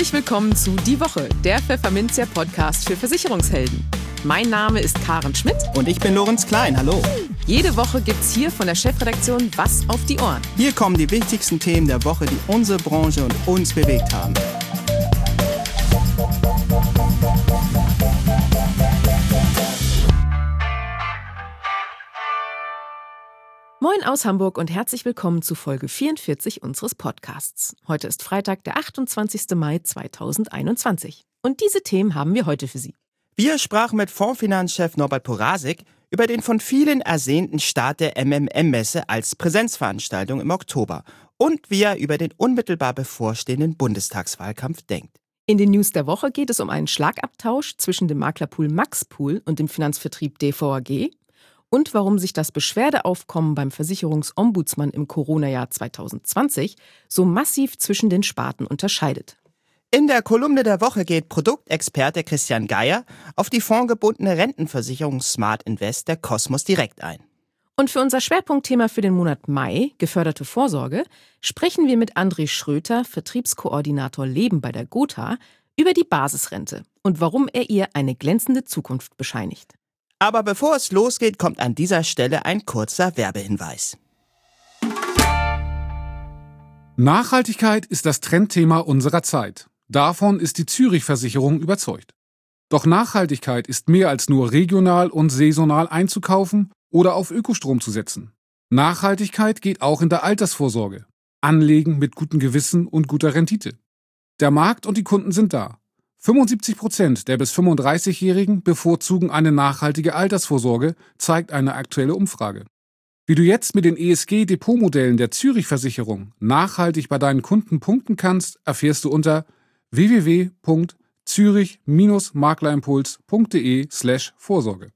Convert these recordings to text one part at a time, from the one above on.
Herzlich willkommen zu Die Woche, der Pfefferminzia-Podcast für Versicherungshelden. Mein Name ist Karen Schmidt. Und ich bin Lorenz Klein, hallo. Jede Woche gibt's hier von der Chefredaktion was auf die Ohren. Hier kommen die wichtigsten Themen der Woche, die unsere Branche und uns bewegt haben. Moin aus Hamburg und herzlich willkommen zu Folge 44 unseres Podcasts. Heute ist Freitag, der 28. Mai 2021. Und diese Themen haben wir heute für Sie. Wir sprachen mit Fondsfinanzchef Norbert Porasik über den von vielen ersehnten Start der MMM-Messe als Präsenzveranstaltung im Oktober und wie er über den unmittelbar bevorstehenden Bundestagswahlkampf denkt. In den News der Woche geht es um einen Schlagabtausch zwischen dem Maklerpool Maxpool und dem Finanzvertrieb DVAG und warum sich das Beschwerdeaufkommen beim Versicherungsombudsmann im Corona-Jahr 2020 so massiv zwischen den Sparten unterscheidet. In der Kolumne der Woche geht Produktexperte Christian Geier auf die fondgebundene Rentenversicherung Smart Invest der Cosmos Direct ein. Und für unser Schwerpunktthema für den Monat Mai, geförderte Vorsorge, sprechen wir mit André Schröter, Vertriebskoordinator Leben bei der Gotha, über die Basisrente und warum er ihr eine glänzende Zukunft bescheinigt. Aber bevor es losgeht, kommt an dieser Stelle ein kurzer Werbehinweis. Nachhaltigkeit ist das Trendthema unserer Zeit. Davon ist die Zürich-Versicherung überzeugt. Doch Nachhaltigkeit ist mehr als nur regional und saisonal einzukaufen oder auf Ökostrom zu setzen. Nachhaltigkeit geht auch in der Altersvorsorge. Anlegen mit gutem Gewissen und guter Rendite. Der Markt und die Kunden sind da. 75% der bis 35-Jährigen bevorzugen eine nachhaltige Altersvorsorge, zeigt eine aktuelle Umfrage. Wie du jetzt mit den ESG-Depotmodellen der Zürich-Versicherung nachhaltig bei deinen Kunden punkten kannst, erfährst du unter www.zürich-maklerimpuls.de/Vorsorge.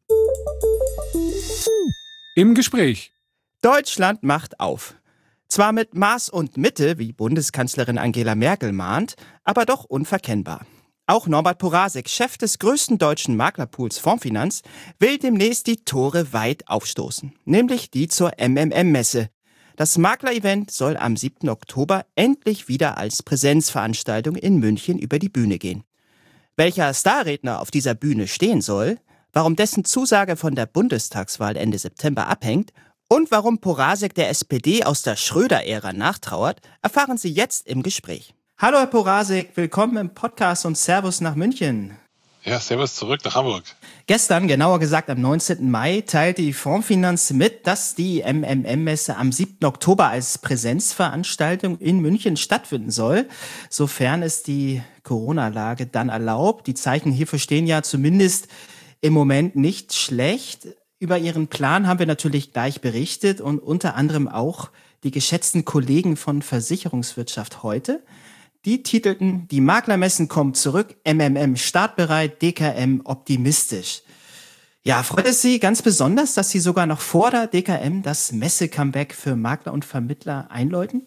Im Gespräch. Deutschland macht auf. Zwar mit Maß und Mitte, wie Bundeskanzlerin Angela Merkel mahnt, aber doch unverkennbar. Auch Norbert Porasik, Chef des größten deutschen Maklerpools Fondsfinanz, will demnächst die Tore weit aufstoßen, nämlich die zur MMM-Messe. Das Makler-Event soll am 7. Oktober endlich wieder als Präsenzveranstaltung in München über die Bühne gehen. Welcher Starredner auf dieser Bühne stehen soll, warum dessen Zusage von der Bundestagswahl Ende September abhängt und warum Porasik der SPD aus der Schröder-Ära nachtrauert, erfahren Sie jetzt im Gespräch. Hallo Herr Porasik, willkommen im Podcast und Servus nach München. Ja, servus zurück nach Hamburg. Gestern, genauer gesagt am 19. Mai, teilte die Fondsfinanz mit, dass die MMM-Messe am 7. Oktober als Präsenzveranstaltung in München stattfinden soll, sofern es die Corona-Lage dann erlaubt. Die Zeichen hierfür stehen ja zumindest im Moment nicht schlecht. Über Ihren Plan haben wir natürlich gleich berichtet und unter anderem auch die geschätzten Kollegen von Versicherungswirtschaft heute. Die titelten, die Maklermessen kommen zurück, MMM startbereit, DKM optimistisch. Ja, freut es Sie ganz besonders, dass Sie sogar noch vor der DKM das Messe-Comeback für Makler und Vermittler einläuten?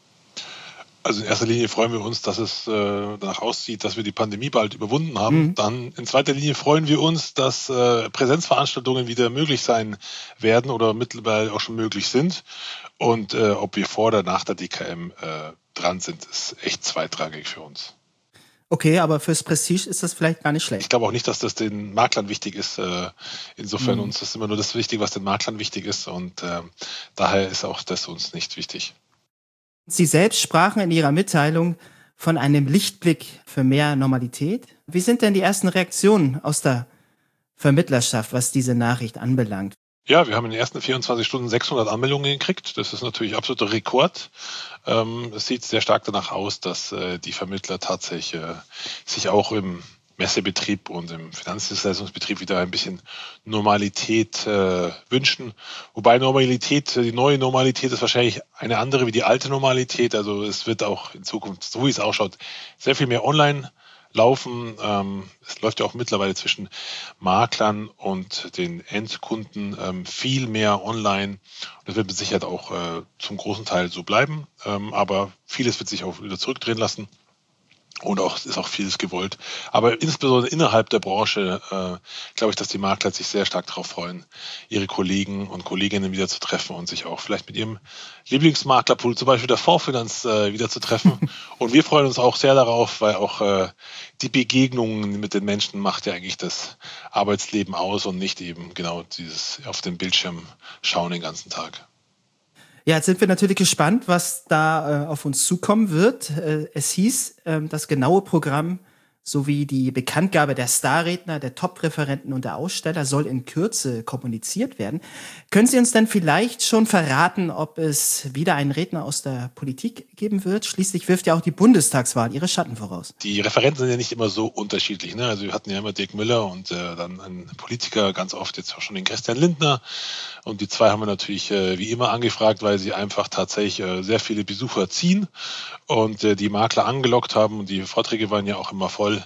Also in erster Linie freuen wir uns, dass es danach aussieht, dass wir die Pandemie bald überwunden haben. Dann in zweiter Linie freuen wir uns, dass Präsenzveranstaltungen wieder möglich sein werden oder mittlerweile auch schon möglich sind. Und ob wir vor oder nach der DKM dran sind, ist echt zweitrangig für uns. Okay, aber fürs Prestige ist das vielleicht gar nicht schlecht. Ich glaube auch nicht, dass das den Maklern wichtig ist. Insofern uns ist immer nur das wichtig, was den Maklern wichtig ist. Und daher ist auch das uns nicht wichtig. Sie selbst sprachen in Ihrer Mitteilung von einem Lichtblick für mehr Normalität. Wie sind denn die ersten Reaktionen aus der Vermittlerschaft, was diese Nachricht anbelangt? Ja, wir haben in den ersten 24 Stunden 600 Anmeldungen gekriegt. Das ist natürlich absoluter Rekord. Es sieht sehr stark danach aus, dass die Vermittler tatsächlich sich auch im Messebetrieb und im Finanzdienstleistungsbetrieb wieder ein bisschen Normalität wünschen. Wobei die neue Normalität ist wahrscheinlich eine andere wie die alte Normalität. Also es wird auch in Zukunft, so wie es ausschaut, sehr viel mehr online laufen. Es läuft ja auch mittlerweile zwischen Maklern und den Endkunden viel mehr online. Das wird mit Sicherheit auch zum großen Teil so bleiben. Aber vieles wird sich auch wieder zurückdrehen lassen. Und ist auch vieles gewollt. Aber insbesondere innerhalb der Branche glaube ich, dass die Makler sich sehr stark darauf freuen, ihre Kollegen und Kolleginnen wieder zu treffen und sich auch vielleicht mit ihrem Lieblingsmaklerpool, zum Beispiel der Fondsfinanz, wieder zu treffen. Und wir freuen uns auch sehr darauf, weil auch die Begegnungen mit den Menschen macht ja eigentlich das Arbeitsleben aus und nicht eben genau dieses auf den Bildschirm schauen den ganzen Tag. Ja, jetzt sind wir natürlich gespannt, was da auf uns zukommen wird. Es hieß, das genaue Programm sowie die Bekanntgabe der Starredner, der Top-Referenten und der Aussteller soll in Kürze kommuniziert werden. Können Sie uns denn vielleicht schon verraten, ob es wieder einen Redner aus der Politik geben wird? Schließlich wirft ja auch die Bundestagswahl ihre Schatten voraus. Die Referenten sind ja nicht immer so unterschiedlich. Ne? Also wir hatten ja immer Dirk Müller und dann einen Politiker, ganz oft jetzt auch schon den Christian Lindner. Und die zwei haben wir natürlich wie immer angefragt, weil sie einfach tatsächlich sehr viele Besucher ziehen und die Makler angelockt haben. Und die Vorträge waren ja auch immer voll.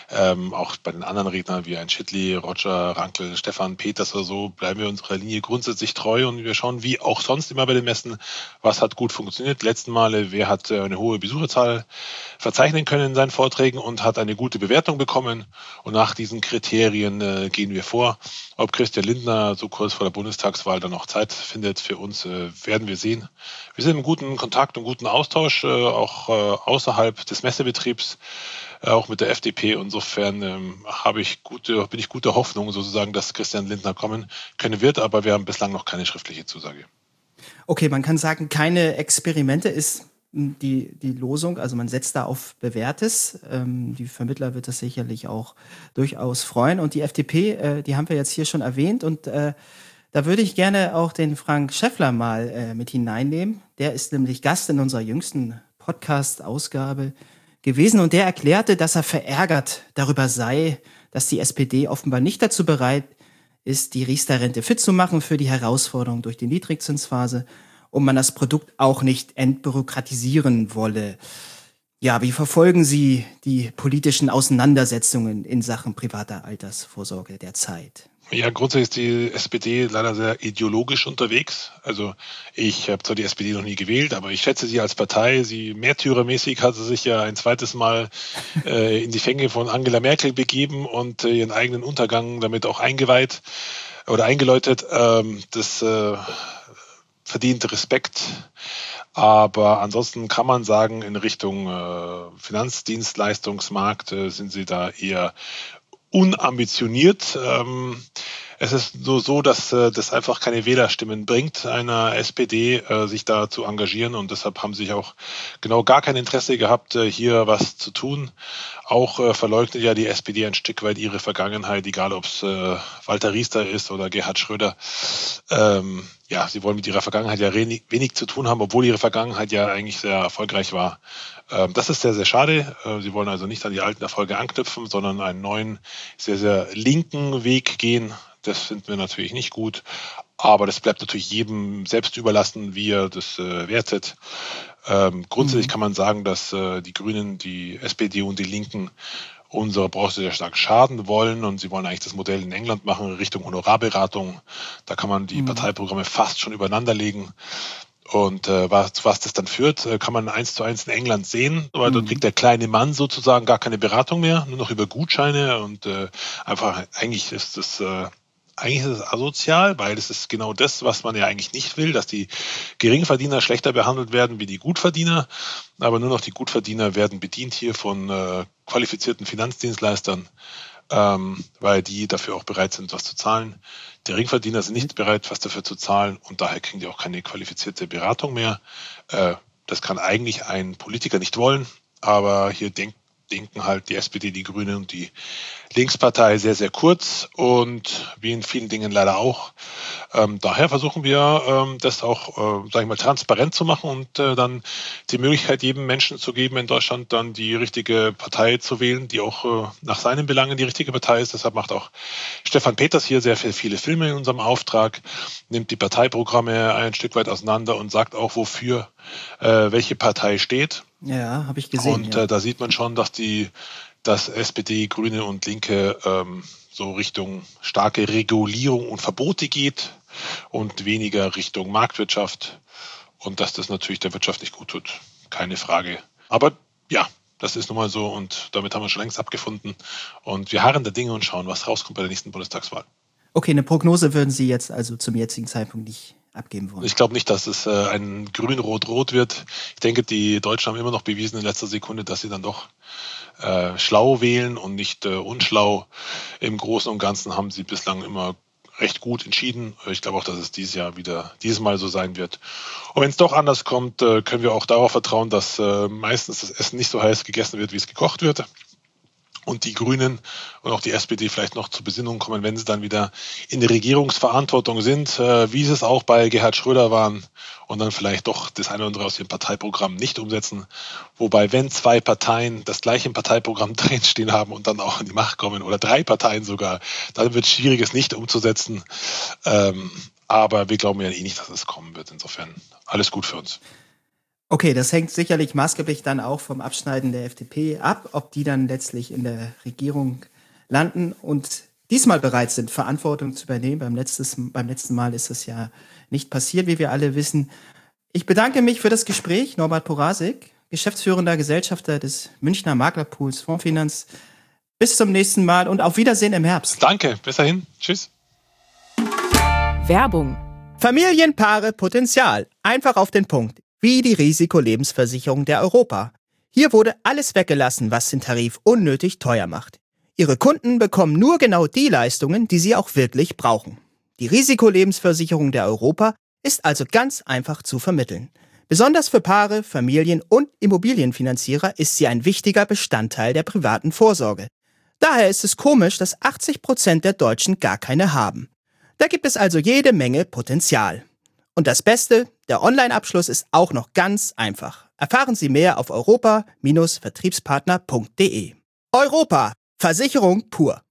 Auch bei den anderen Rednern wie ein Schittli, Roger, Rankel, Stefan Peters oder so bleiben wir unserer Linie grundsätzlich treu und wir schauen wie auch sonst immer bei den Messen, was hat gut funktioniert. Letzten Male, wer hat eine hohe Besucherzahl verzeichnen können in seinen Vorträgen und hat eine gute Bewertung bekommen. Und nach diesen Kriterien gehen wir vor. Ob Christian Lindner so kurz vor der Bundestagswahl dann noch Zeit findet für uns, werden wir sehen. Wir sind im guten Kontakt und guten Austausch, auch außerhalb des Messebetriebs, auch mit der FDP. Insofern bin ich guter Hoffnung sozusagen, dass Christian Lindner kommen können wird, aber wir haben bislang noch keine schriftliche Zusage. Okay, man kann sagen, keine Experimente ist die Losung, also man setzt da auf Bewährtes. Die Vermittler wird das sicherlich auch durchaus freuen. Und die FDP, die haben wir jetzt hier schon erwähnt. Und da würde ich gerne auch den Frank Schäffler mal mit hineinnehmen. Der ist nämlich Gast in unserer jüngsten Podcast-Ausgabe gewesen. Und der erklärte, dass er verärgert darüber sei, dass die SPD offenbar nicht dazu bereit ist, die Riester-Rente fit zu machen für die Herausforderung durch die Niedrigzinsphase und man das Produkt auch nicht entbürokratisieren wolle. Ja, wie verfolgen Sie die politischen Auseinandersetzungen in Sachen privater Altersvorsorge derzeit? Ja, grundsätzlich ist die SPD leider sehr ideologisch unterwegs. Also ich habe zwar die SPD noch nie gewählt, aber ich schätze sie als Partei. Sie märtyrermäßig hat sie sich ja ein zweites Mal in die Fänge von Angela Merkel begeben und ihren eigenen Untergang damit auch eingeweiht oder eingeläutet. Das verdient Respekt. Aber ansonsten kann man sagen, in Richtung Finanzdienstleistungsmarkt sind sie da eher unambitioniert. Es ist nur so, dass das einfach keine Wählerstimmen bringt, einer SPD sich da zu engagieren und deshalb haben sie sich auch genau gar kein Interesse gehabt, hier was zu tun. Auch verleugnet ja die SPD ein Stück weit ihre Vergangenheit, egal ob es Walter Riester ist oder Gerhard Schröder. Ja, sie wollen mit ihrer Vergangenheit ja wenig zu tun haben, obwohl ihre Vergangenheit ja eigentlich sehr erfolgreich war. Das ist sehr, sehr schade. Sie wollen also nicht an die alten Erfolge anknüpfen, sondern einen neuen, sehr, sehr linken Weg gehen. Das finden wir natürlich nicht gut. Aber das bleibt natürlich jedem selbst überlassen, wie er das wertet. Grundsätzlich kann man sagen, dass die Grünen, die SPD und die Linken unserer Branche sehr stark schaden wollen und sie wollen eigentlich das Modell in England machen, Richtung Honorarberatung. Da kann man die Parteiprogramme fast schon übereinander legen. Und was das dann führt, kann man 1:1 in England sehen, weil dort kriegt der kleine Mann sozusagen gar keine Beratung mehr, nur noch über Gutscheine und einfach eigentlich ist es asozial, weil es ist genau das, was man ja eigentlich nicht will, dass die Geringverdiener schlechter behandelt werden wie die Gutverdiener, aber nur noch die Gutverdiener werden bedient hier von qualifizierten Finanzdienstleistern, weil die dafür auch bereit sind, was zu zahlen. Die Geringverdiener sind nicht bereit, was dafür zu zahlen und daher kriegen die auch keine qualifizierte Beratung mehr. Das kann eigentlich ein Politiker nicht wollen, aber hier denken halt die SPD, die Grünen und die Linkspartei sehr, sehr kurz und wie in vielen Dingen leider auch. Daher versuchen wir, das auch, sage ich mal, transparent zu machen und dann die Möglichkeit jedem Menschen zu geben, in Deutschland dann die richtige Partei zu wählen, die auch nach seinen Belangen die richtige Partei ist. Deshalb macht auch Stefan Peters hier sehr viele Filme in unserem Auftrag, nimmt die Parteiprogramme ein Stück weit auseinander und sagt auch, wofür welche Partei steht. Ja, habe ich gesehen. Und da sieht man schon, dass SPD, Grüne und Linke so Richtung starke Regulierung und Verbote geht und weniger Richtung Marktwirtschaft und dass das natürlich der Wirtschaft nicht gut tut. Keine Frage. Aber ja, Das ist nun mal so und damit haben wir schon längst abgefunden. Und wir harren der Dinge und schauen, was rauskommt bei der nächsten Bundestagswahl. Okay, eine Prognose würden Sie jetzt also zum jetzigen Zeitpunkt nicht abgeben wollen? Ich glaube nicht, dass es ein Grün-Rot-Rot wird. Ich denke, die Deutschen haben immer noch bewiesen in letzter Sekunde, dass sie dann doch schlau wählen und nicht unschlau. Im Großen und Ganzen haben sie bislang immer recht gut entschieden. Ich glaube auch, dass es dieses Mal so sein wird. Und wenn es doch anders kommt, können wir auch darauf vertrauen, dass meistens das Essen nicht so heiß gegessen wird, wie es gekocht wird. Und die Grünen und auch die SPD vielleicht noch zur Besinnung kommen, wenn sie dann wieder in der Regierungsverantwortung sind, wie sie es auch bei Gerhard Schröder waren und dann vielleicht doch das eine oder andere aus ihrem Parteiprogramm nicht umsetzen. Wobei, wenn 2 Parteien das gleiche im Parteiprogramm drinstehen haben und dann auch an die Macht kommen oder 3 Parteien sogar, dann wird es schwierig, es nicht umzusetzen. Aber wir glauben ja nicht, dass es kommen wird. Insofern alles gut für uns. Okay, das hängt sicherlich maßgeblich dann auch vom Abschneiden der FDP ab, ob die dann letztlich in der Regierung landen und diesmal bereit sind, Verantwortung zu übernehmen. Beim letzten Mal ist das ja nicht passiert, wie wir alle wissen. Ich bedanke mich für das Gespräch, Norbert Porasik, geschäftsführender Gesellschafter des Münchner Maklerpools Fondsfinanz. Bis zum nächsten Mal und auf Wiedersehen im Herbst. Danke, bis dahin. Tschüss. Werbung. Familienpaare Potenzial. Einfach auf den Punkt. Wie die Risikolebensversicherung der Europa. Hier wurde alles weggelassen, was den Tarif unnötig teuer macht. Ihre Kunden bekommen nur genau die Leistungen, die sie auch wirklich brauchen. Die Risikolebensversicherung der Europa ist also ganz einfach zu vermitteln. Besonders für Paare, Familien und Immobilienfinanzierer ist sie ein wichtiger Bestandteil der privaten Vorsorge. Daher ist es komisch, dass 80% der Deutschen gar keine haben. Da gibt es also jede Menge Potenzial. Und das Beste, der Online-Abschluss ist auch noch ganz einfach. Erfahren Sie mehr auf europa-vertriebspartner.de. Europa, Versicherung pur.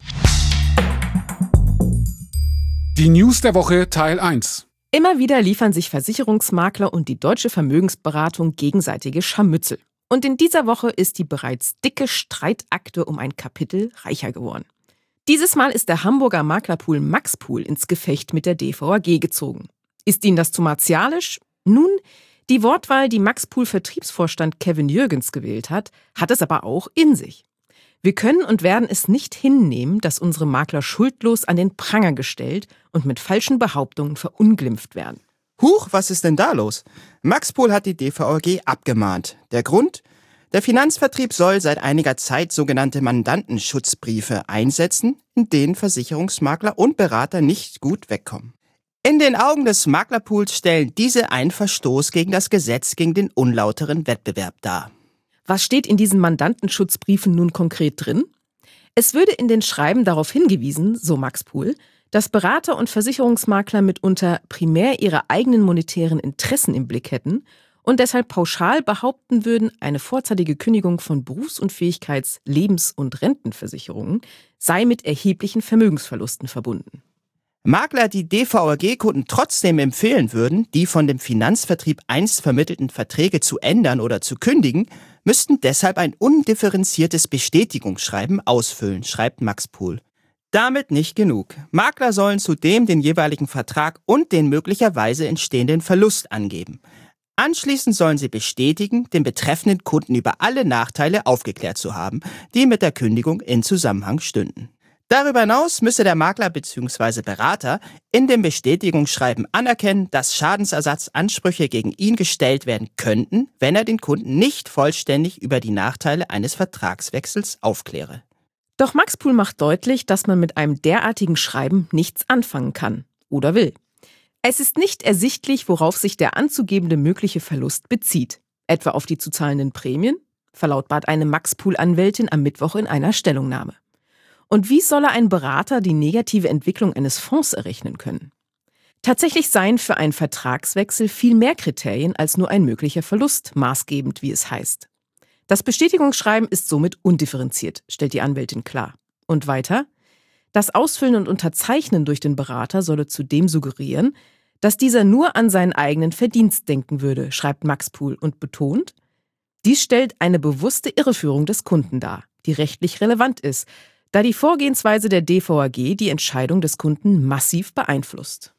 Die News der Woche Teil 1. Immer wieder liefern sich Versicherungsmakler und die deutsche Vermögensberatung gegenseitige Scharmützel. Und in dieser Woche ist die bereits dicke Streitakte um ein Kapitel reicher geworden. Dieses Mal ist der Hamburger Maklerpool Maxpool ins Gefecht mit der DVAG gezogen. Ist Ihnen das zu martialisch? Nun, die Wortwahl, die Maxpool-Vertriebsvorstand Kevin Jürgens gewählt hat es aber auch in sich. Wir können und werden es nicht hinnehmen, dass unsere Makler schuldlos an den Pranger gestellt und mit falschen Behauptungen verunglimpft werden. Huch, was ist denn da los? Maxpool hat die DVAG abgemahnt. Der Grund? Der Finanzvertrieb soll seit einiger Zeit sogenannte Mandantenschutzbriefe einsetzen, in denen Versicherungsmakler und Berater nicht gut wegkommen. In den Augen des Maklerpools stellen diese einen Verstoß gegen das Gesetz gegen den unlauteren Wettbewerb dar. Was steht in diesen Mandantenschutzbriefen nun konkret drin? Es würde in den Schreiben darauf hingewiesen, so Maxpool, dass Berater und Versicherungsmakler mitunter primär ihre eigenen monetären Interessen im Blick hätten und deshalb pauschal behaupten würden, eine vorzeitige Kündigung von Berufsunfähigkeits-, Lebens- und Rentenversicherungen sei mit erheblichen Vermögensverlusten verbunden. Makler, die DVAG-Kunden trotzdem empfehlen würden, die von dem Finanzvertrieb einst vermittelten Verträge zu ändern oder zu kündigen, müssten deshalb ein undifferenziertes Bestätigungsschreiben ausfüllen, schreibt Maxpool. Damit nicht genug. Makler sollen zudem den jeweiligen Vertrag und den möglicherweise entstehenden Verlust angeben. Anschließend sollen sie bestätigen, den betreffenden Kunden über alle Nachteile aufgeklärt zu haben, die mit der Kündigung in Zusammenhang stünden. Darüber hinaus müsse der Makler bzw. Berater in dem Bestätigungsschreiben anerkennen, dass Schadensersatzansprüche gegen ihn gestellt werden könnten, wenn er den Kunden nicht vollständig über die Nachteile eines Vertragswechsels aufkläre. Doch Maxpool macht deutlich, dass man mit einem derartigen Schreiben nichts anfangen kann oder will. Es ist nicht ersichtlich, worauf sich der anzugebende mögliche Verlust bezieht. Etwa auf die zu zahlenden Prämien, verlautbart eine Maxpool-Anwältin am Mittwoch in einer Stellungnahme. Und wie solle ein Berater die negative Entwicklung eines Fonds errechnen können? Tatsächlich seien für einen Vertragswechsel viel mehr Kriterien als nur ein möglicher Verlust maßgebend, wie es heißt. Das Bestätigungsschreiben ist somit undifferenziert, stellt die Anwältin klar. Und weiter? Das Ausfüllen und Unterzeichnen durch den Berater solle zudem suggerieren, dass dieser nur an seinen eigenen Verdienst denken würde, schreibt Maxpool und betont, dies stellt eine bewusste Irreführung des Kunden dar, die rechtlich relevant ist, da die Vorgehensweise der DVAG die Entscheidung des Kunden massiv beeinflusst.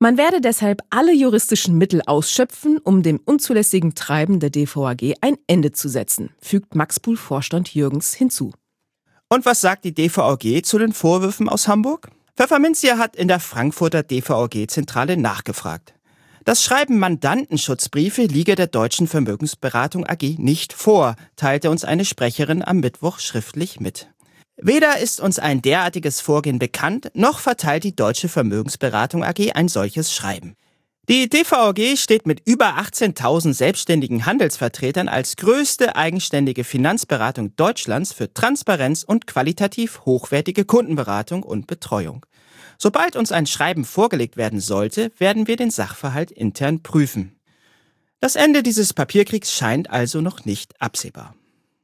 Man werde deshalb alle juristischen Mittel ausschöpfen, um dem unzulässigen Treiben der DVAG ein Ende zu setzen, fügt Maxpool-Vorstand Jürgens hinzu. Und was sagt die DVAG zu den Vorwürfen aus Hamburg? Pfefferminzia hat in der Frankfurter DVAG-Zentrale nachgefragt. Das Schreiben Mandantenschutzbriefe liege der Deutschen Vermögensberatung AG nicht vor, teilte uns eine Sprecherin am Mittwoch schriftlich mit. Weder ist uns ein derartiges Vorgehen bekannt, noch verteilt die Deutsche Vermögensberatung AG ein solches Schreiben. Die DVAG steht mit über 18.000 selbstständigen Handelsvertretern als größte eigenständige Finanzberatung Deutschlands für Transparenz und qualitativ hochwertige Kundenberatung und Betreuung. Sobald uns ein Schreiben vorgelegt werden sollte, werden wir den Sachverhalt intern prüfen. Das Ende dieses Papierkriegs scheint also noch nicht absehbar.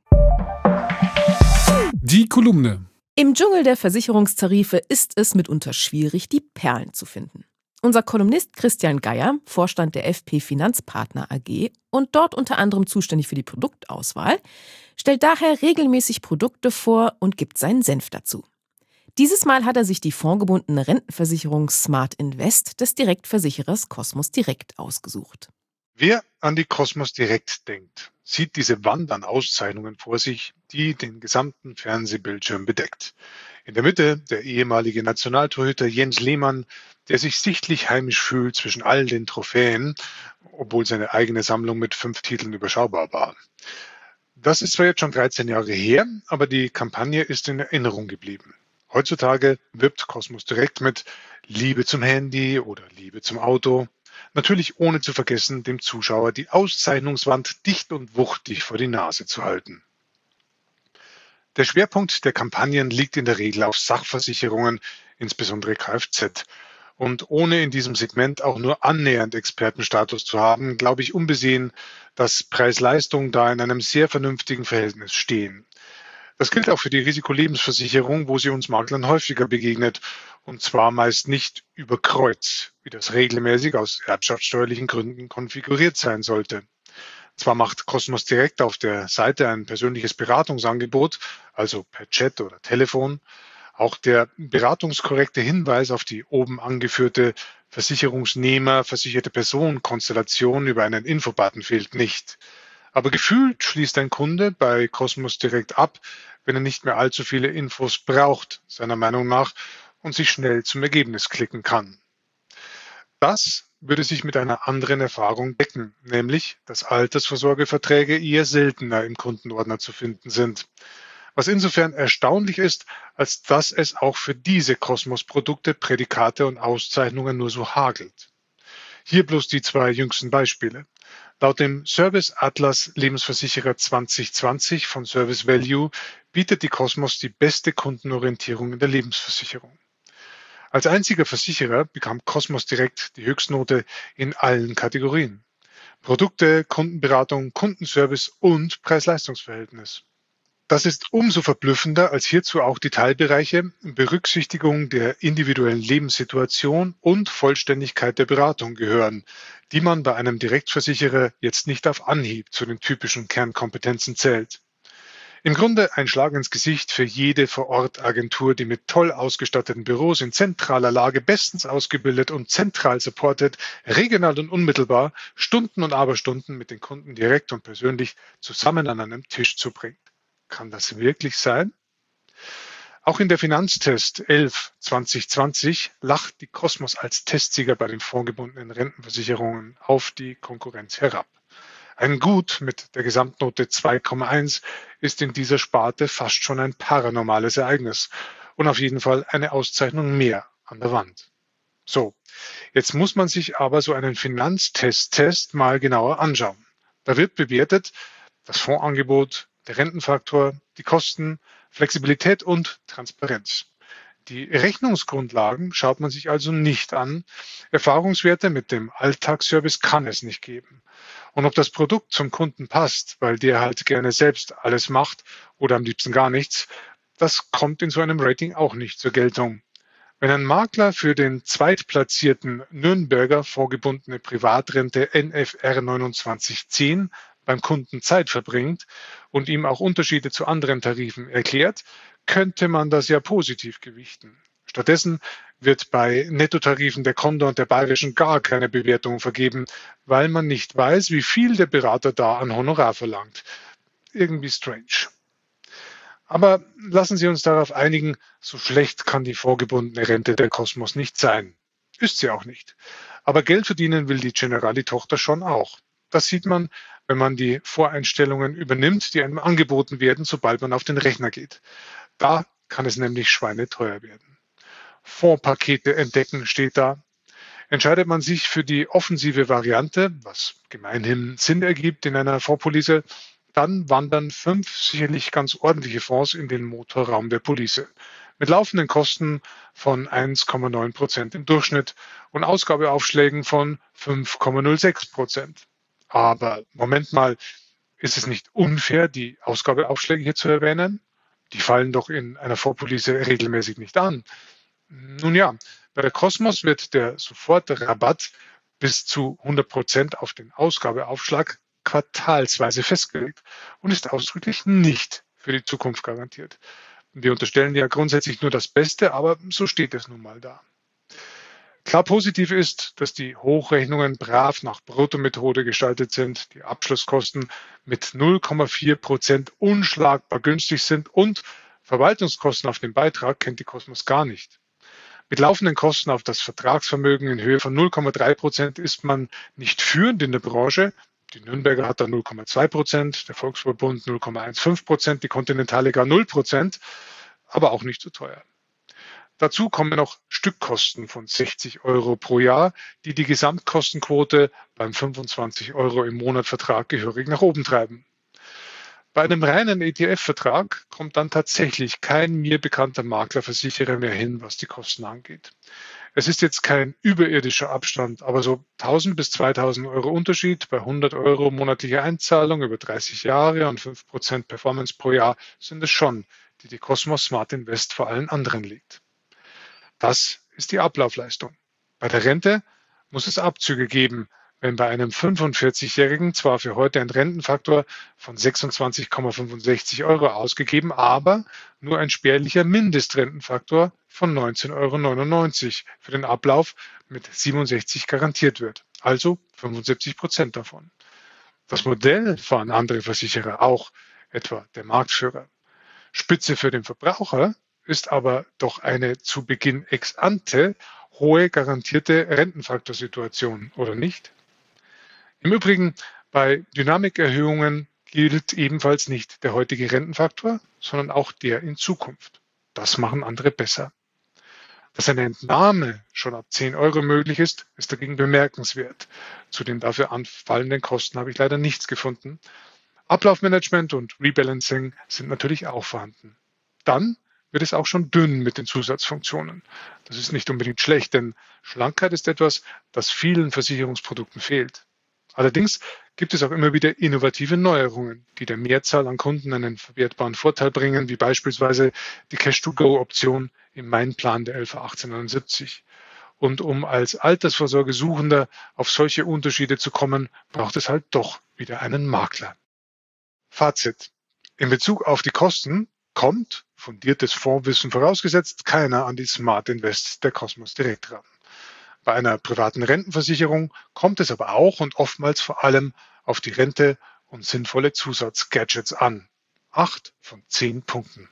Die Kolumne. Im Dschungel der Versicherungstarife ist es mitunter schwierig, die Perlen zu finden. Unser Kolumnist Christian Geier, Vorstand der FP Finanzpartner AG und dort unter anderem zuständig für die Produktauswahl, stellt daher regelmäßig Produkte vor und gibt seinen Senf dazu. Dieses Mal hat er sich die fondgebundene Rentenversicherung Smart Invest des Direktversicherers Cosmos Direct ausgesucht. Wer an die Cosmos Direct denkt, sieht diese Wand an Auszeichnungen vor sich, die den gesamten Fernsehbildschirm bedeckt. In der Mitte der ehemalige Nationaltorhüter Jens Lehmann, der sich sichtlich heimisch fühlt zwischen all den Trophäen, obwohl seine eigene Sammlung mit 5 Titeln überschaubar war. Das ist zwar jetzt schon 13 Jahre her, aber die Kampagne ist in Erinnerung geblieben. Heutzutage wirbt Cosmos Direct mit Liebe zum Handy oder Liebe zum Auto. Natürlich ohne zu vergessen, dem Zuschauer die Auszeichnungswand dicht und wuchtig vor die Nase zu halten. Der Schwerpunkt der Kampagnen liegt in der Regel auf Sachversicherungen, insbesondere Kfz. Und ohne in diesem Segment auch nur annähernd Expertenstatus zu haben, glaube ich unbesehen, dass Preis-Leistung da in einem sehr vernünftigen Verhältnis stehen. Das gilt auch für die Risikolebensversicherung, wo sie uns Maklern häufiger begegnet, und zwar meist nicht über Kreuz, wie das regelmäßig aus erbschaftssteuerlichen Gründen konfiguriert sein sollte. Zwar macht Cosmos Direct auf der Seite ein persönliches Beratungsangebot, also per Chat oder Telefon. Auch der beratungskorrekte Hinweis auf die oben angeführte versicherte Person-Konstellation über einen Infobutton fehlt nicht. Aber gefühlt schließt ein Kunde bei Cosmos Direct ab, wenn er nicht mehr allzu viele Infos braucht, seiner Meinung nach, und sich schnell zum Ergebnis klicken kann. Das würde sich mit einer anderen Erfahrung decken, nämlich, dass Altersvorsorgeverträge eher seltener im Kundenordner zu finden sind. Was insofern erstaunlich ist, als dass es auch für diese Cosmos-Produkte, Prädikate und Auszeichnungen nur so hagelt. Hier bloß die 2 jüngsten Beispiele. Laut dem Service Atlas Lebensversicherer 2020 von Service Value bietet die Cosmos die beste Kundenorientierung in der Lebensversicherung. Als einziger Versicherer bekam Cosmos Direct die Höchstnote in allen Kategorien. Produkte, Kundenberatung, Kundenservice und Preis-Leistungs-Verhältnis. Das ist umso verblüffender, als hierzu auch die Teilbereiche Berücksichtigung der individuellen Lebenssituation und Vollständigkeit der Beratung gehören, die man bei einem Direktversicherer jetzt nicht auf Anhieb zu den typischen Kernkompetenzen zählt. Im Grunde ein Schlag ins Gesicht für jede Vor-Ort-Agentur, die mit toll ausgestatteten Büros in zentraler Lage, bestens ausgebildet und zentral supported, regional und unmittelbar Stunden und Aberstunden mit den Kunden direkt und persönlich zusammen an einem Tisch zubringt. Kann das wirklich sein? Auch in der Finanztest 11 2020 lacht die Cosmos als Testsieger bei den fondgebundenen Rentenversicherungen auf die Konkurrenz herab. Ein Gut mit der Gesamtnote 2,1 ist in dieser Sparte fast schon ein paranormales Ereignis und auf jeden Fall eine Auszeichnung mehr an der Wand. So, jetzt muss man sich aber so einen Finanztest mal genauer anschauen. Da wird bewertet das Fondsangebot, der Rentenfaktor, die Kosten, Flexibilität und Transparenz. Die Rechnungsgrundlagen schaut man sich also nicht an. Erfahrungswerte mit dem Alltagsservice kann es nicht geben. Und ob das Produkt zum Kunden passt, weil der halt gerne selbst alles macht oder am liebsten gar nichts, das kommt in so einem Rating auch nicht zur Geltung. Wenn ein Makler für den zweitplatzierten Nürnberger vorgebundene Privatrente NFR 2910 beim Kunden Zeit verbringt und ihm auch Unterschiede zu anderen Tarifen erklärt, könnte man das ja positiv gewichten. Stattdessen wird bei Nettotarifen der Condor und der Bayerischen gar keine Bewertung vergeben, weil man nicht weiß, wie viel der Berater da an Honorar verlangt. Irgendwie strange. Aber lassen Sie uns darauf einigen, so schlecht kann die vorgebundene Rente der Cosmos nicht sein. Ist sie auch nicht. Aber Geld verdienen will die Generali-Tochter schon auch. Das sieht man, wenn man die Voreinstellungen übernimmt, die einem angeboten werden, sobald man auf den Rechner geht. Da kann es nämlich schweineteuer werden. Fondspakete entdecken steht da. Entscheidet man sich für die offensive Variante, was gemeinhin Sinn ergibt in einer Fondspolice, dann wandern 5 sicherlich ganz ordentliche Fonds in den Motorraum der Police. Mit laufenden Kosten von 1,9% im Durchschnitt und Ausgabeaufschlägen von 5,06%. Aber Moment mal, ist es nicht unfair, die Ausgabeaufschläge hier zu erwähnen? Die fallen doch in einer Fondspolice regelmäßig nicht an. Nun ja, bei der Cosmos wird der Sofortrabatt bis zu 100% auf den Ausgabeaufschlag quartalsweise festgelegt und ist ausdrücklich nicht für die Zukunft garantiert. Wir unterstellen ja grundsätzlich nur das Beste, aber so steht es nun mal da. Klar positiv ist, dass die Hochrechnungen brav nach Bruttomethode gestaltet sind, die Abschlusskosten mit 0,4% unschlagbar günstig sind und Verwaltungskosten auf den Beitrag kennt die Cosmos gar nicht. Mit laufenden Kosten auf das Vertragsvermögen in Höhe von 0,3% ist man nicht führend in der Branche. Die Nürnberger hat da 0,2%, der Volksverbund 0,15%, die Continentale gar 0%, aber auch nicht so teuer. Dazu kommen noch Stückkosten von 60 € pro Jahr, die die Gesamtkostenquote beim 25 € im Monat Vertrag gehörig nach oben treiben. Bei einem reinen ETF-Vertrag kommt dann tatsächlich kein mir bekannter Maklerversicherer mehr hin, was die Kosten angeht. Es ist jetzt kein überirdischer Abstand, aber so 1.000 bis 2.000 € Unterschied bei 100 € monatliche Einzahlung über 30 Jahre und 5% Performance pro Jahr sind es schon, die die Cosmos Smart Invest vor allen anderen liegt. Das ist die Ablaufleistung. Bei der Rente muss es Abzüge geben, wenn bei einem 45-Jährigen zwar für heute ein Rentenfaktor von 26,65 € ausgegeben, aber nur ein spärlicher Mindestrentenfaktor von 19,99 € für den Ablauf mit 67 garantiert wird, also 75% davon. Das Modell fahren andere Versicherer auch, etwa der Marktführer. Spitze für den Verbraucher ist aber doch eine zu Beginn ex ante hohe garantierte Rentenfaktorsituation, oder nicht? Im Übrigen, bei Dynamikerhöhungen gilt ebenfalls nicht der heutige Rentenfaktor, sondern auch der in Zukunft. Das machen andere besser. Dass eine Entnahme schon ab 10 € möglich ist, ist dagegen bemerkenswert. Zu den dafür anfallenden Kosten habe ich leider nichts gefunden. Ablaufmanagement und Rebalancing sind natürlich auch vorhanden. Dann wird es auch schon dünn mit den Zusatzfunktionen. Das ist nicht unbedingt schlecht, denn Schlankheit ist etwas, das vielen Versicherungsprodukten fehlt. Allerdings gibt es auch immer wieder innovative Neuerungen, die der Mehrzahl an Kunden einen verwertbaren Vorteil bringen, wie beispielsweise die Cash-to-Go-Option im Mein-Plan der LV 1879. Und um als Altersvorsorgesuchender auf solche Unterschiede zu kommen, braucht es halt doch wieder einen Makler. Fazit. In Bezug auf die Kosten kommt, fundiertes Fondswissen vorausgesetzt, keiner an die Smart Invest der Cosmos direkt ran. Bei einer privaten Rentenversicherung kommt es aber auch und oftmals vor allem auf die Rente und sinnvolle Zusatzgadgets an. 8 von 10 Punkten.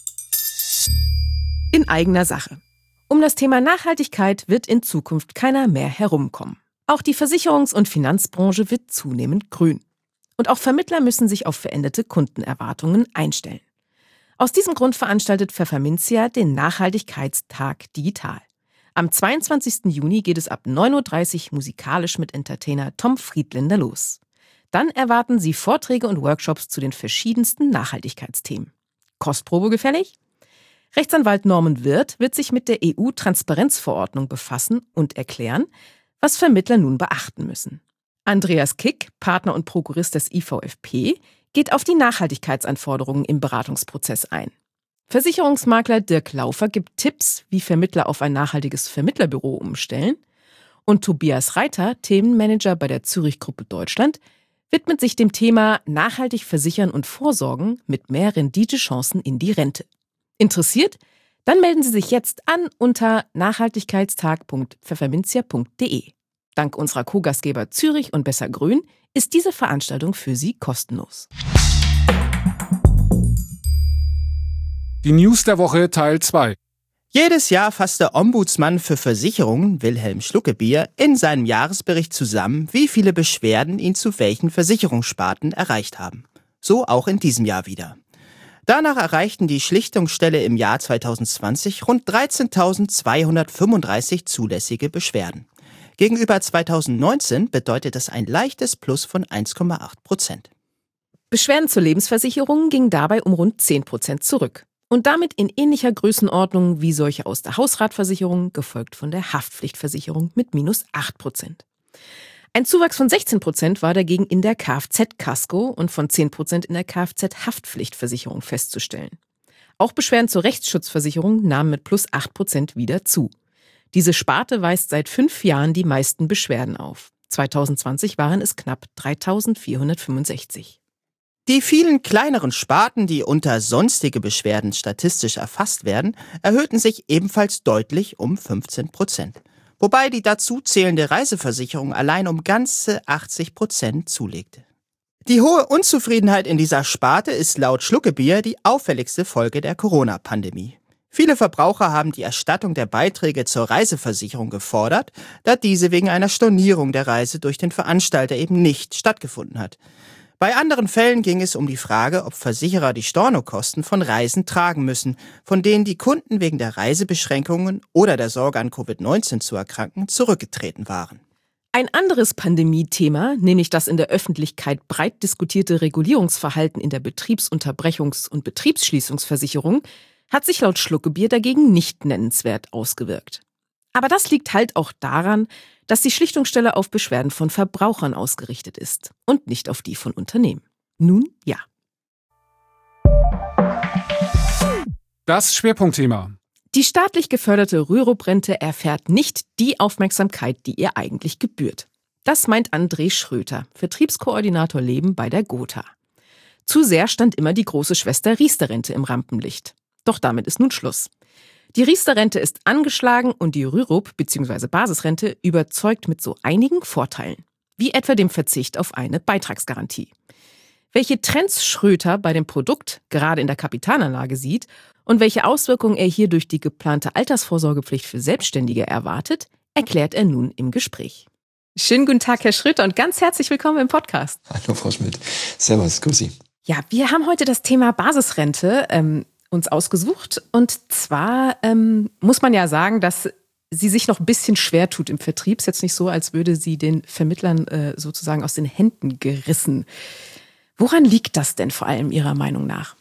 In eigener Sache. Um das Thema Nachhaltigkeit wird in Zukunft keiner mehr herumkommen. Auch die Versicherungs- und Finanzbranche wird zunehmend grün. Und auch Vermittler müssen sich auf veränderte Kundenerwartungen einstellen. Aus diesem Grund veranstaltet Pfefferminzia den Nachhaltigkeitstag digital. Am 22. Juni geht es ab 9:30 Uhr musikalisch mit Entertainer Tom Friedländer los. Dann erwarten Sie Vorträge und Workshops zu den verschiedensten Nachhaltigkeitsthemen. Kostprobe gefällig? Rechtsanwalt Norman Wirth wird sich mit der EU-Transparenzverordnung befassen und erklären, was Vermittler nun beachten müssen. Andreas Kick, Partner und Prokurist des IVFP, geht auf die Nachhaltigkeitsanforderungen im Beratungsprozess ein. Versicherungsmakler Dirk Laufer gibt Tipps, wie Vermittler auf ein nachhaltiges Vermittlerbüro umstellen. Und Tobias Reiter, Themenmanager bei der Zürich Gruppe Deutschland, widmet sich dem Thema nachhaltig versichern und vorsorgen mit mehr Renditechancen in die Rente. Interessiert? Dann melden Sie sich jetzt an unter nachhaltigkeitstag.pfefferminzia.de. Dank unserer Co-Gastgeber Zürich und Besser Grün ist diese Veranstaltung für Sie kostenlos. Die News der Woche Teil 2. Jedes Jahr fasst der Ombudsmann für Versicherungen, Wilhelm Schluckebier, in seinem Jahresbericht zusammen, wie viele Beschwerden ihn zu welchen Versicherungssparten erreicht haben. So auch in diesem Jahr wieder. Danach erreichten die Schlichtungsstelle im Jahr 2020 rund 13.235 zulässige Beschwerden. Gegenüber 2019 bedeutet das ein leichtes Plus von 1,8%. Beschwerden zur Lebensversicherung gingen dabei um rund 10% zurück. Und damit in ähnlicher Größenordnung wie solche aus der Hausratversicherung, gefolgt von der Haftpflichtversicherung mit minus 8%. Ein Zuwachs von 16% war dagegen in der Kfz-Kasko und von 10% in der Kfz-Haftpflichtversicherung festzustellen. Auch Beschwerden zur Rechtsschutzversicherung nahmen mit plus 8% wieder zu. Diese Sparte weist seit 5 Jahren die meisten Beschwerden auf. 2020 waren es knapp 3.465. Die vielen kleineren Sparten, die unter sonstige Beschwerden statistisch erfasst werden, erhöhten sich ebenfalls deutlich um 15%. Wobei die dazu zählende Reiseversicherung allein um ganze 80% zulegte. Die hohe Unzufriedenheit in dieser Sparte ist laut Schluckebier die auffälligste Folge der Corona-Pandemie. Viele Verbraucher haben die Erstattung der Beiträge zur Reiseversicherung gefordert, da diese wegen einer Stornierung der Reise durch den Veranstalter eben nicht stattgefunden hat. Bei anderen Fällen ging es um die Frage, ob Versicherer die Stornokosten von Reisen tragen müssen, von denen die Kunden wegen der Reisebeschränkungen oder der Sorge an Covid-19 zu erkranken zurückgetreten waren. Ein anderes Pandemie-Thema, nämlich das in der Öffentlichkeit breit diskutierte Regulierungsverhalten in der Betriebsunterbrechungs- und Betriebsschließungsversicherung, hat sich laut Schluckebier dagegen nicht nennenswert ausgewirkt. Aber das liegt halt auch daran, dass die Schlichtungsstelle auf Beschwerden von Verbrauchern ausgerichtet ist und nicht auf die von Unternehmen. Nun ja. Das Schwerpunktthema. Die staatlich geförderte Rürup-Rente erfährt nicht die Aufmerksamkeit, die ihr eigentlich gebührt. Das meint André Schröter, Vertriebskoordinator Leben bei der Gotha. Zu sehr stand immer die große Schwester Riester-Rente im Rampenlicht. Doch damit ist nun Schluss. Die Riester-Rente ist angeschlagen und die Rürup bzw. Basisrente überzeugt mit so einigen Vorteilen, wie etwa dem Verzicht auf eine Beitragsgarantie. Welche Trends Schröter bei dem Produkt gerade in der Kapitalanlage sieht und welche Auswirkungen er hier durch die geplante Altersvorsorgepflicht für Selbstständige erwartet, erklärt er nun im Gespräch. Schönen guten Tag, Herr Schröter, und ganz herzlich willkommen im Podcast. Hallo, Frau Schmidt. Servus, grüß Sie. Ja, wir haben heute das Thema Basisrente uns ausgesucht. Und zwar muss man ja sagen, dass sie sich noch ein bisschen schwer tut im Vertrieb. Es ist jetzt nicht so, als würde sie den Vermittlern sozusagen aus den Händen gerissen. Woran liegt das denn vor allem Ihrer Meinung nach?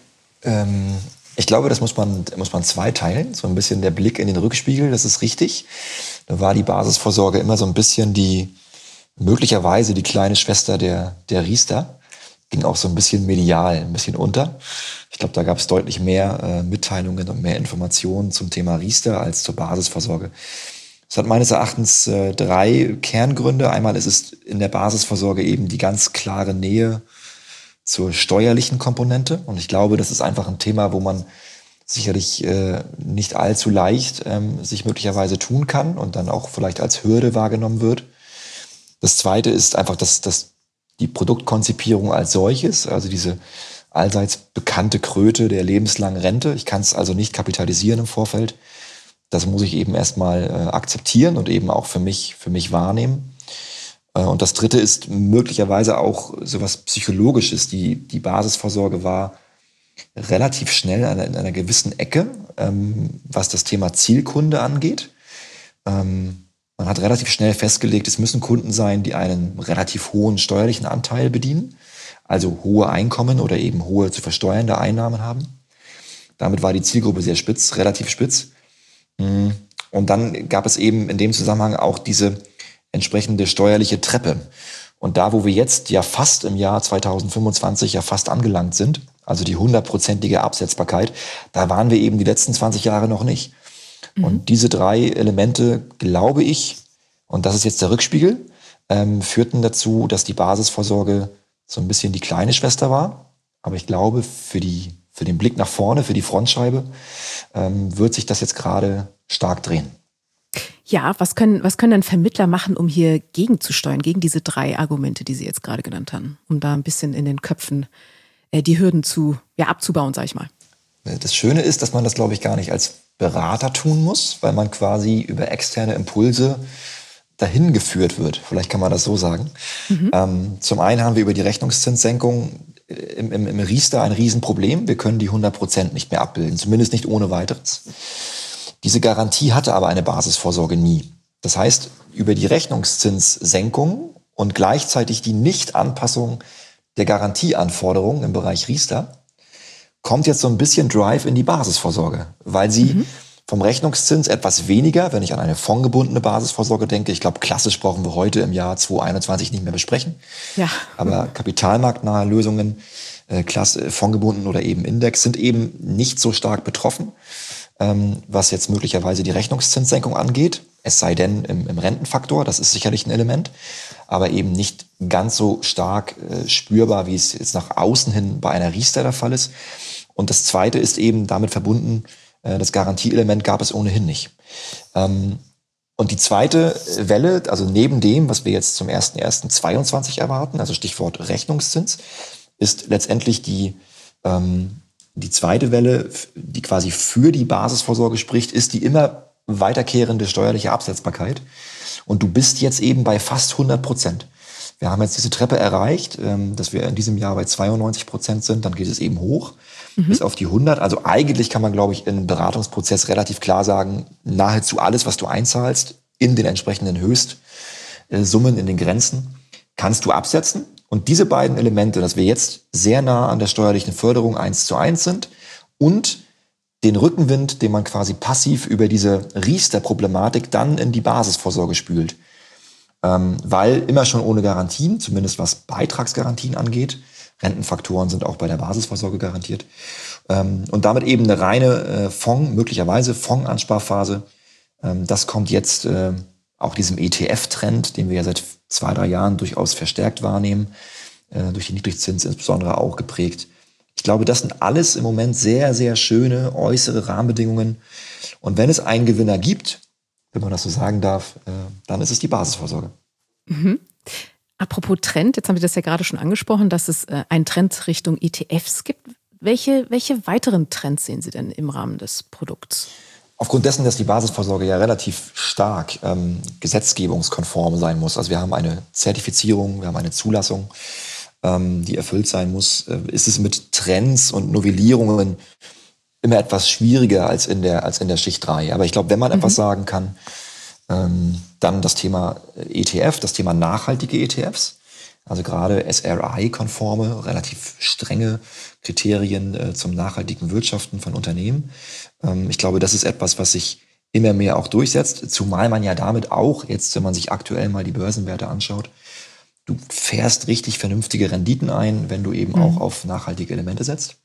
Ich glaube, das muss man zweiteilen. So ein bisschen der Blick in den Rückspiegel, das ist richtig. Da war die Basisvorsorge immer so ein bisschen möglicherweise die kleine Schwester der Riester. Ging auch so ein bisschen medial, ein bisschen unter. Ich glaube, da gab es deutlich mehr Mitteilungen und mehr Informationen zum Thema Riester als zur Basisvorsorge. Es hat meines Erachtens 3 Kerngründe. Einmal ist es in der Basisvorsorge eben die ganz klare Nähe zur steuerlichen Komponente. Und ich glaube, das ist einfach ein Thema, wo man sicherlich nicht allzu leicht sich möglicherweise tun kann und dann auch vielleicht als Hürde wahrgenommen wird. Das Zweite ist einfach, dass die Produktkonzipierung als solches, also diese allseits bekannte Kröte der lebenslangen Rente. Ich kann es also nicht kapitalisieren im Vorfeld. Das muss ich eben erstmal akzeptieren und eben auch für mich wahrnehmen. Und das Dritte ist möglicherweise auch sowas Psychologisches. Die Basisvorsorge war relativ schnell in einer gewissen Ecke, was das Thema Zielkunde angeht. Man hat relativ schnell festgelegt, es müssen Kunden sein, die einen relativ hohen steuerlichen Anteil bedienen, also hohe Einkommen oder eben hohe zu versteuernde Einnahmen haben. Damit war die Zielgruppe sehr spitz, relativ spitz. Und dann gab es eben in dem Zusammenhang auch diese entsprechende steuerliche Treppe. Und da, wo wir jetzt ja fast im Jahr 2025 ja fast angelangt sind, also die 100%ige Absetzbarkeit, da waren wir eben die letzten 20 Jahre noch nicht. Und diese 3 Elemente, glaube ich, und das ist jetzt der Rückspiegel, führten dazu, dass die Basisvorsorge so ein bisschen die kleine Schwester war. Aber ich glaube, für die für den Blick nach vorne, für die Frontscheibe, wird sich das jetzt gerade stark drehen. Ja, was können denn Vermittler machen, um hier gegenzusteuern, gegen diese 3 Argumente, die Sie jetzt gerade genannt haben, um da ein bisschen in den Köpfen die Hürden abzubauen, sag ich mal? Das Schöne ist, dass man das, glaube ich, gar nicht als Berater tun muss, weil man quasi über externe Impulse dahin geführt wird. Vielleicht kann man das so sagen. Zum einen haben wir über die Rechnungszinssenkung im Riester ein Riesenproblem. Wir können die 100% nicht mehr abbilden, zumindest nicht ohne weiteres. Diese Garantie hatte aber eine Basisvorsorge nie. Das heißt, über die Rechnungszinssenkung und gleichzeitig die Nichtanpassung der Garantieanforderungen im Bereich Riester kommt jetzt so ein bisschen Drive in die Basisvorsorge, weil sie vom Rechnungszins etwas weniger, wenn ich an eine fondgebundene Basisvorsorge denke, ich glaube, klassisch brauchen wir heute im Jahr 2021 nicht mehr besprechen, aber kapitalmarktnahe Lösungen, fondgebunden oder eben Index, sind eben nicht so stark betroffen, was jetzt möglicherweise die Rechnungszinssenkung angeht, es sei denn im Rentenfaktor, das ist sicherlich ein Element, aber eben nicht ganz so stark spürbar, wie es jetzt nach außen hin bei einer Riester der Fall ist. Und das Zweite ist eben damit verbunden, das Garantieelement gab es ohnehin nicht. Und die zweite Welle, also neben dem, was wir jetzt zum 01.01.22 erwarten, also Stichwort Rechnungszins, ist letztendlich die zweite Welle, die quasi für die Basisvorsorge spricht, ist die immer weiterkehrende steuerliche Absetzbarkeit. Und du bist jetzt eben bei fast 100%. Wir haben jetzt diese Treppe erreicht, dass wir in diesem Jahr bei 92% sind, dann geht es eben hoch bis auf die 100. Also eigentlich kann man, glaube ich, im Beratungsprozess relativ klar sagen, nahezu alles, was du einzahlst, in den entsprechenden Höchstsummen, in den Grenzen, kannst du absetzen. Und diese beiden Elemente, dass wir jetzt sehr nah an der steuerlichen Förderung 1:1 sind und den Rückenwind, den man quasi passiv über diese Riester-Problematik dann in die Basisvorsorge spült. Weil immer schon ohne Garantien, zumindest was Beitragsgarantien angeht, Rentenfaktoren sind auch bei der Basisvorsorge garantiert, und damit eben eine reine möglicherweise Fondsansparphase, das kommt jetzt auch diesem ETF-Trend, den wir ja seit 2-3 Jahren durchaus verstärkt wahrnehmen, durch die Niedrigzins insbesondere auch geprägt. Ich glaube, das sind alles im Moment sehr, sehr schöne äußere Rahmenbedingungen. Und wenn es einen Gewinner gibt, wenn man das so sagen darf, dann ist es die Basisvorsorge. Apropos Trend, jetzt haben Sie das ja gerade schon angesprochen, dass es einen Trend Richtung ETFs gibt. Welche weiteren Trends sehen Sie denn im Rahmen des Produkts? Aufgrund dessen, dass die Basisvorsorge ja relativ stark gesetzgebungskonform sein muss, also wir haben eine Zertifizierung, wir haben eine Zulassung, die erfüllt sein muss, ist es mit Trends und Novellierungen immer etwas schwieriger als in der Schicht 3. Aber ich glaube, wenn man etwas sagen kann, dann das Thema ETF, das Thema nachhaltige ETFs, also gerade SRI-konforme, relativ strenge Kriterien zum nachhaltigen Wirtschaften von Unternehmen. Ich glaube, das ist etwas, was sich immer mehr auch durchsetzt, zumal man ja damit auch, jetzt wenn man sich aktuell mal die Börsenwerte anschaut, du fährst richtig vernünftige Renditen ein, wenn du eben auch auf nachhaltige Elemente setzt.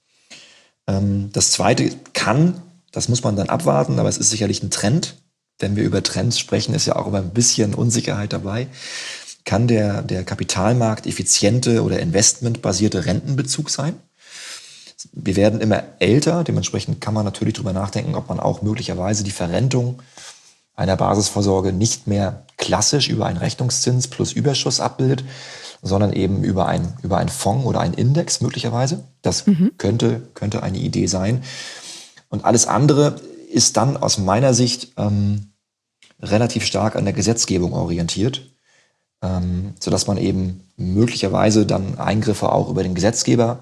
Das Zweite das muss man dann abwarten, aber es ist sicherlich ein Trend. Wenn wir über Trends sprechen, ist ja auch immer ein bisschen Unsicherheit dabei. Kann der Kapitalmarkt effiziente oder investmentbasierte Rentenbezug sein? Wir werden immer älter, dementsprechend kann man natürlich darüber nachdenken, ob man auch möglicherweise die Verrentung einer Basisvorsorge nicht mehr klassisch über einen Rechnungszins plus Überschuss abbildet, sondern eben über einen Fonds oder einen Index möglicherweise. Das könnte eine Idee sein. Und alles andere ist dann aus meiner Sicht relativ stark an der Gesetzgebung orientiert, sodass man eben möglicherweise dann Eingriffe auch über den Gesetzgeber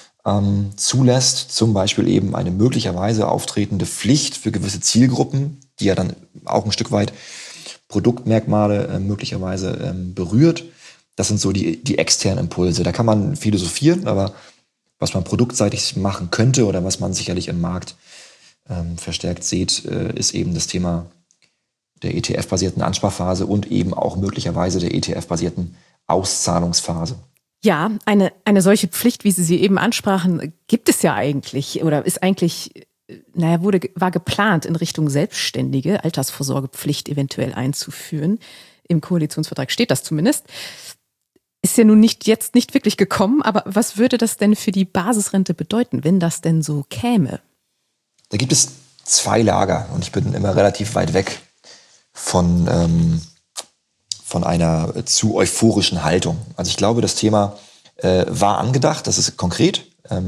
zulässt, zum Beispiel eben eine möglicherweise auftretende Pflicht für gewisse Zielgruppen, die ja dann auch ein Stück weit Produktmerkmale möglicherweise berührt. Das sind so die externen Impulse. Da kann man philosophieren, aber was man produktseitig machen könnte oder was man sicherlich im Markt verstärkt sieht, ist eben das Thema der ETF-basierten Ansparphase und eben auch möglicherweise der ETF-basierten Auszahlungsphase. Ja, eine solche Pflicht, wie Sie sie eben ansprachen, gibt es ja eigentlich oder ist eigentlich, war geplant, in Richtung selbstständige Altersvorsorgepflicht eventuell einzuführen. Im Koalitionsvertrag steht das zumindest. Ist ja nun nicht wirklich gekommen, aber was würde das denn für die Basisrente bedeuten, wenn das denn so käme? Da gibt es zwei Lager und ich bin immer relativ weit weg von einer zu euphorischen Haltung. Also ich glaube, das Thema war angedacht, das ist konkret.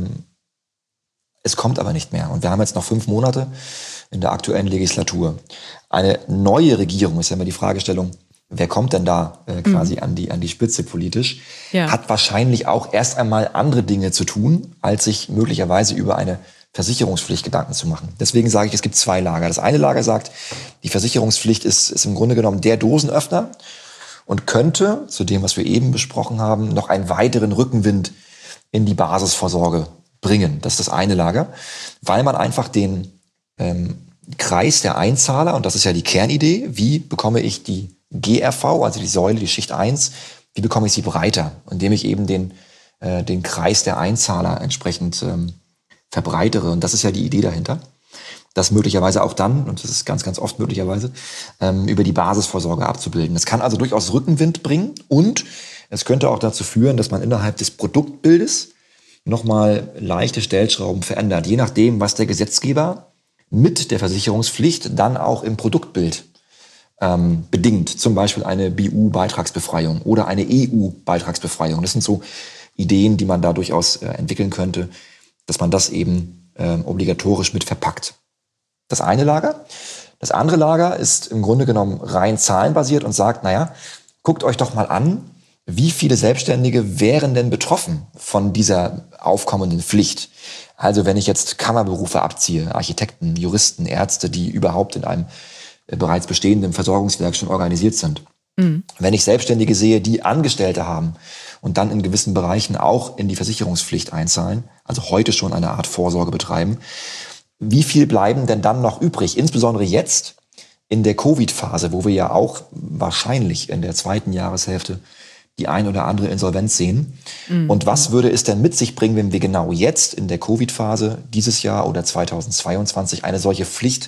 Es kommt aber nicht mehr. Und wir haben jetzt noch 5 Monate in der aktuellen Legislatur. Eine neue Regierung, ist ja immer die Fragestellung, wer kommt denn da quasi an die Spitze politisch, hat wahrscheinlich auch erst einmal andere Dinge zu tun, als sich möglicherweise über eine Versicherungspflicht Gedanken zu machen. Deswegen sage ich, es gibt 2 Lager. Das eine Lager sagt, die Versicherungspflicht ist im Grunde genommen der Dosenöffner und könnte, zu dem, was wir eben besprochen haben, noch einen weiteren Rückenwind in die Basisvorsorge bringen. Das ist das eine Lager, weil man einfach den Kreis der Einzahler, und das ist ja die Kernidee, wie bekomme ich die GRV, also die Säule, die Schicht 1, wie bekomme ich sie breiter, indem ich eben den Kreis der Einzahler entsprechend verbreitere. Und das ist ja die Idee dahinter, das möglicherweise auch dann, und das ist ganz, ganz oft möglicherweise, über die Basisvorsorge abzubilden. Das kann also durchaus Rückenwind bringen und es könnte auch dazu führen, dass man innerhalb des Produktbildes nochmal leichte Stellschrauben verändert, je nachdem, was der Gesetzgeber mit der Versicherungspflicht dann auch im Produktbild bedingt. Zum Beispiel eine BU-Beitragsbefreiung oder eine EU-Beitragsbefreiung. Das sind so Ideen, die man da durchaus entwickeln könnte, dass man das eben obligatorisch mit verpackt. Das eine Lager. Das andere Lager ist im Grunde genommen rein zahlenbasiert und sagt, naja, guckt euch doch mal an, wie viele Selbstständige wären denn betroffen von dieser aufkommenden Pflicht? Also wenn ich jetzt Kammerberufe abziehe, Architekten, Juristen, Ärzte, die überhaupt in einem bereits bestehenden Versorgungswerk schon organisiert sind. Wenn ich Selbstständige sehe, die Angestellte haben und dann in gewissen Bereichen auch in die Versicherungspflicht einzahlen, also heute schon eine Art Vorsorge betreiben, wie viel bleiben denn dann noch übrig? Insbesondere jetzt in der Covid-Phase, wo wir ja auch wahrscheinlich in der 2. Jahreshälfte die ein oder andere Insolvenz sehen. Und was würde es denn mit sich bringen, wenn wir genau jetzt in der Covid-Phase dieses Jahr oder 2022 eine solche Pflicht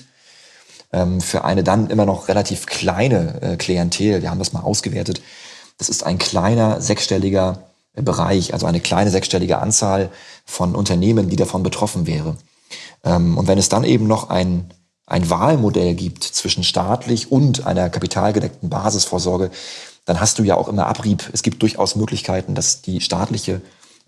für eine dann immer noch relativ kleine Klientel, wir haben das mal ausgewertet, das ist ein kleiner 6-stelliger Bereich, also eine kleine 6-stellige Anzahl von Unternehmen, die davon betroffen wäre. Und wenn es dann eben noch ein Wahlmodell gibt zwischen staatlich und einer kapitalgedeckten Basisvorsorge, dann hast du ja auch immer Abrieb. Es gibt durchaus Möglichkeiten, dass die staatliche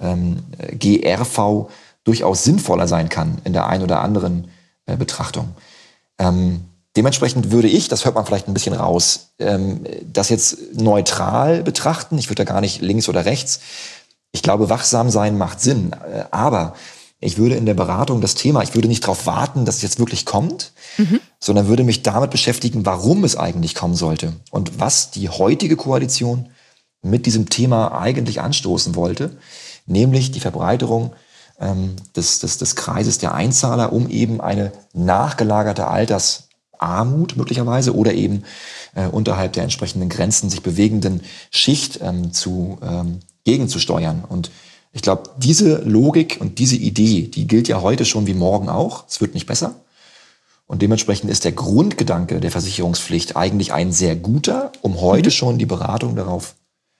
GRV durchaus sinnvoller sein kann in der einen oder anderen Betrachtung. Dementsprechend würde ich, das hört man vielleicht ein bisschen raus, das jetzt neutral betrachten. Ich würde da gar nicht links oder rechts. Ich glaube, wachsam sein macht Sinn. Aber ich würde in der Beratung das Thema, ich würde nicht darauf warten, dass es jetzt wirklich kommt, sondern würde mich damit beschäftigen, warum es eigentlich kommen sollte und was die heutige Koalition mit diesem Thema eigentlich anstoßen wollte, nämlich die Verbreiterung des Kreises der Einzahler, um eben eine nachgelagerte Altersarmut möglicherweise oder eben unterhalb der entsprechenden Grenzen sich bewegenden Schicht gegenzusteuern. Und ich glaube, diese Logik und diese Idee, die gilt ja heute schon wie morgen auch. Es wird nicht besser. Und dementsprechend ist der Grundgedanke der Versicherungspflicht eigentlich ein sehr guter, um heute schon die Beratung darauf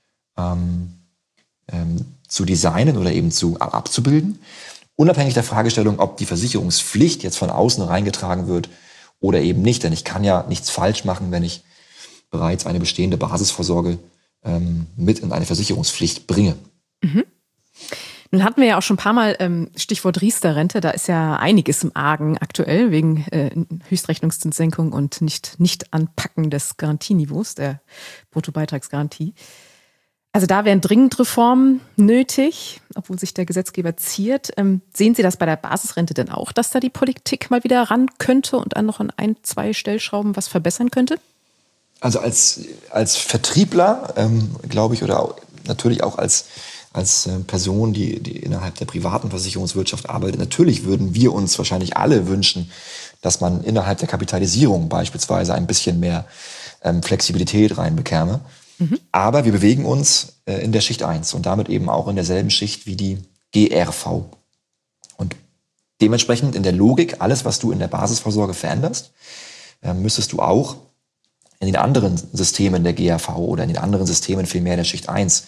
zu designen oder eben abzubilden. Unabhängig der Fragestellung, ob die Versicherungspflicht jetzt von außen reingetragen wird oder eben nicht. Denn ich kann ja nichts falsch machen, wenn ich bereits eine bestehende Basisvorsorge mit in eine Versicherungspflicht bringe. Nun hatten wir ja auch schon ein paar Mal Stichwort Riester-Rente, da ist ja einiges im Argen aktuell wegen Höchstrechnungszinssenkung und nicht Anpacken des Garantieniveaus, der Bruttobeitragsgarantie. Also da wären dringend Reformen nötig, obwohl sich der Gesetzgeber ziert. Sehen Sie das bei der Basisrente denn auch, dass da die Politik mal wieder ran könnte und dann noch an 1-2 Stellschrauben was verbessern könnte? Also als Vertriebler, glaube ich, oder natürlich auch als Person, die innerhalb der privaten Versicherungswirtschaft arbeitet, natürlich würden wir uns wahrscheinlich alle wünschen, dass man innerhalb der Kapitalisierung beispielsweise ein bisschen mehr Flexibilität reinbekäme. Aber wir bewegen uns in der Schicht 1 und damit eben auch in derselben Schicht wie die GRV. Und dementsprechend in der Logik, alles, was du in der Basisvorsorge veränderst, müsstest du auch in den anderen Systemen der GRV oder in den anderen Systemen vielmehr der Schicht 1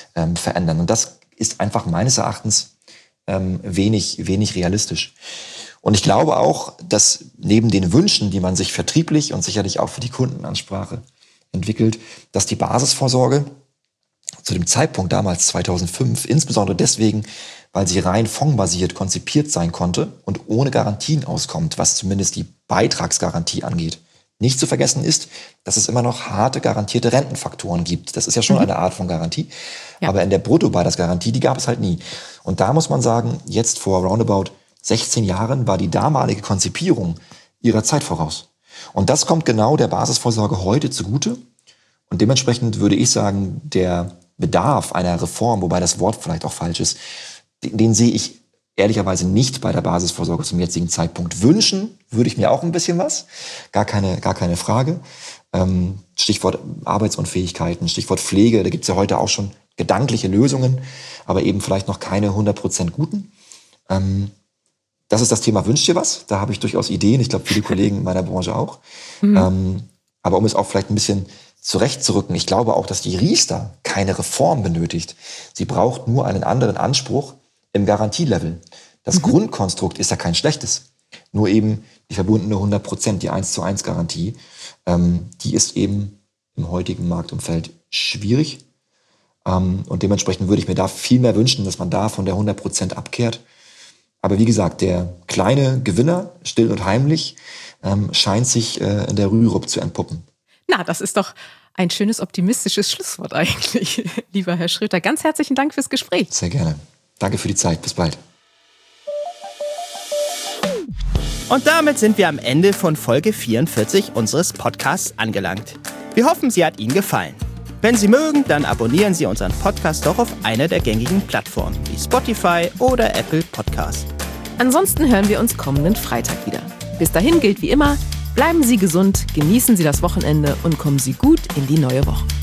verändern. Und das ist einfach meines Erachtens wenig realistisch. Und ich glaube auch, dass neben den Wünschen, die man sich vertrieblich und sicherlich auch für die Kundenansprache entwickelt, dass die Basisvorsorge zu dem Zeitpunkt damals 2005, insbesondere deswegen, weil sie rein fondsbasiert konzipiert sein konnte und ohne Garantien auskommt, was zumindest die Beitragsgarantie angeht. Nicht zu vergessen ist, dass es immer noch harte garantierte Rentenfaktoren gibt. Das ist ja schon eine Art von Garantie. Ja. Aber in der Bruttobeitragsgarantie, die gab es halt nie. Und da muss man sagen, jetzt vor roundabout 16 Jahren war die damalige Konzipierung ihrer Zeit voraus. Und das kommt genau der Basisvorsorge heute zugute. Und dementsprechend würde ich sagen, der Bedarf einer Reform, wobei das Wort vielleicht auch falsch ist, den sehe ich ehrlicherweise nicht bei der Basisvorsorge zum jetzigen Zeitpunkt. Wünschen würde ich mir auch ein bisschen was, gar keine Frage. Stichwort Arbeitsunfähigkeiten, Stichwort Pflege, da gibt es ja heute auch schon gedankliche Lösungen, aber eben vielleicht noch keine 100% guten. Das ist das Thema Wünsch dir was, da habe ich durchaus Ideen, ich glaube viele Kollegen in meiner Branche auch. Aber um es auch vielleicht ein bisschen zurechtzurücken, ich glaube auch, dass die Riester keine Reform benötigt. Sie braucht nur einen anderen Anspruch im Garantielevel. Das Grundkonstrukt ist ja kein schlechtes. Nur eben die verbundene 100%, die 1:1 Garantie, die ist eben im heutigen Marktumfeld schwierig. Und dementsprechend würde ich mir da viel mehr wünschen, dass man da von der 100% abkehrt. Aber wie gesagt, der kleine Gewinner, still und heimlich, scheint sich in der Rürup zu entpuppen. Na, das ist doch ein schönes, optimistisches Schlusswort eigentlich, lieber Herr Schröter. Ganz herzlichen Dank fürs Gespräch. Sehr gerne. Danke für die Zeit. Bis bald. Und damit sind wir am Ende von Folge 44 unseres Podcasts angelangt. Wir hoffen, sie hat Ihnen gefallen. Wenn Sie mögen, dann abonnieren Sie unseren Podcast doch auf einer der gängigen Plattformen wie Spotify oder Apple Podcasts. Ansonsten hören wir uns kommenden Freitag wieder. Bis dahin gilt wie immer, bleiben Sie gesund, genießen Sie das Wochenende und kommen Sie gut in die neue Woche.